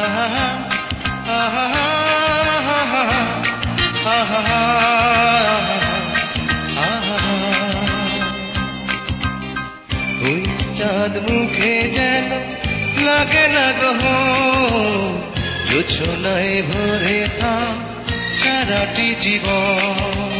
ওই চাঁদ মুখে যেন লাগে না গ্রহ, জোছনায় ভরে থাক সারাটি জীবন।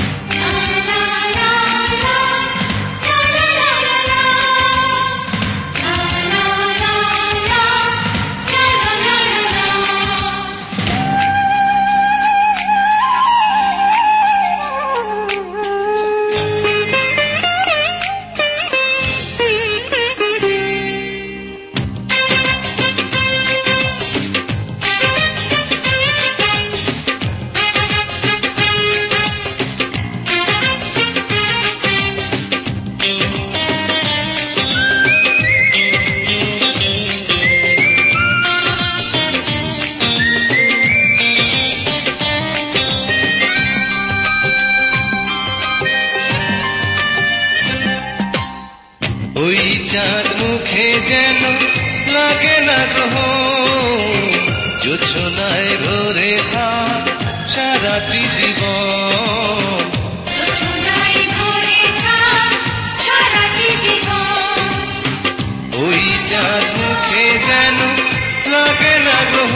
ওই চাঁদ মুখে যেন লাগে না গ্রহ, জোছনায় ভরে থাক সারাটি জীবন। ওই চাঁদ মুখে যেন লাগে না গ্রহ,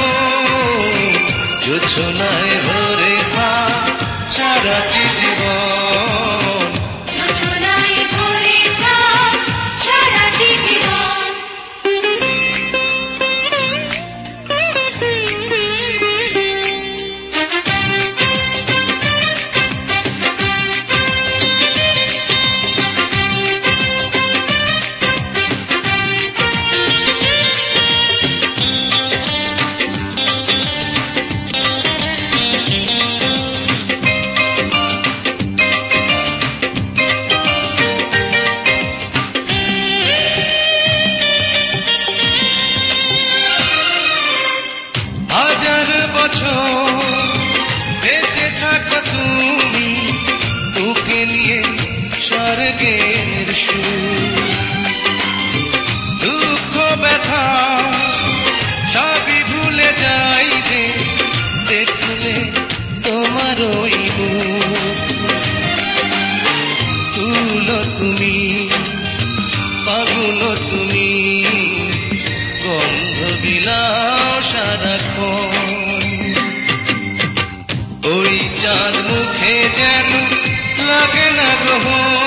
জোছনায় ভরে থাক সারাটি জীবন। বেঁচে থাকো তুমি তোকে নিয়ে স্বর্গের সুর, দুঃখ ব্যথা সবই ভুলে যাই যে দেখলে তোমার ওই মুখ। তুলো তুমি পাগুলো তুমি, গন্ধ বিলাও সারাক্ষণ। ওই চাঁদ মুখে যেন লাগে না গ্রহ,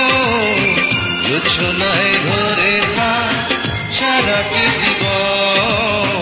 জোছনায় ভরে থাক সারাটি জীবন।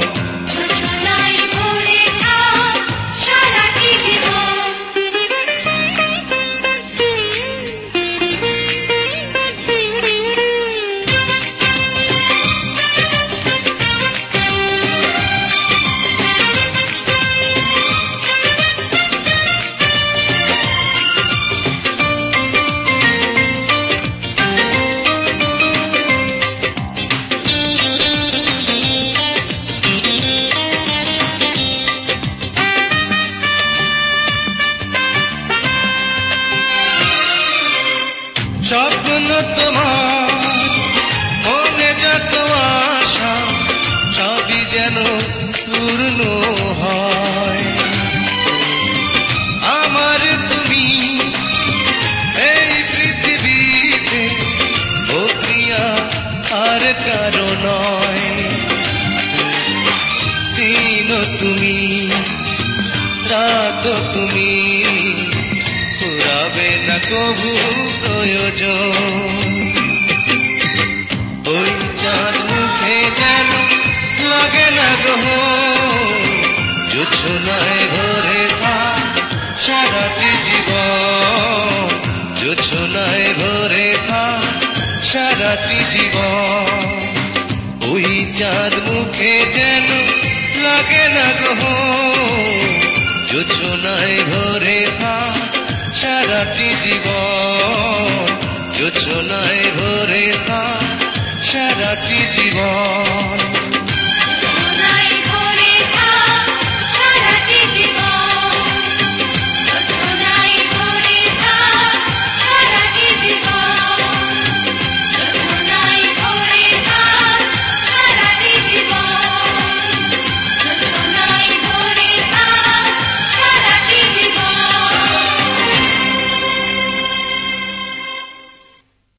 স্বপ্ন তোমার মনে যত আশা সবই যেন পূর্ণ হয়। আমার তুমি এই পৃথিবীতে ও প্রিয়া আর কারো নয়। দিন তুমি রাত তুমি ফুরাবে না কবু প্রয়োজন। ওই চাঁদ মুখে যেন লাগে না গ্রহ, জোছনায় ভরে থাক সারাটি জীবন। জোছনায় ভরে থাক সারাটি জীবন। ওই চাঁদ মুখে যেন লাগে না গ্রহ, জোছনায় ভরে থাক সারাটি জীবন। জোছনায় ভরে থাক সারাটি জীবন।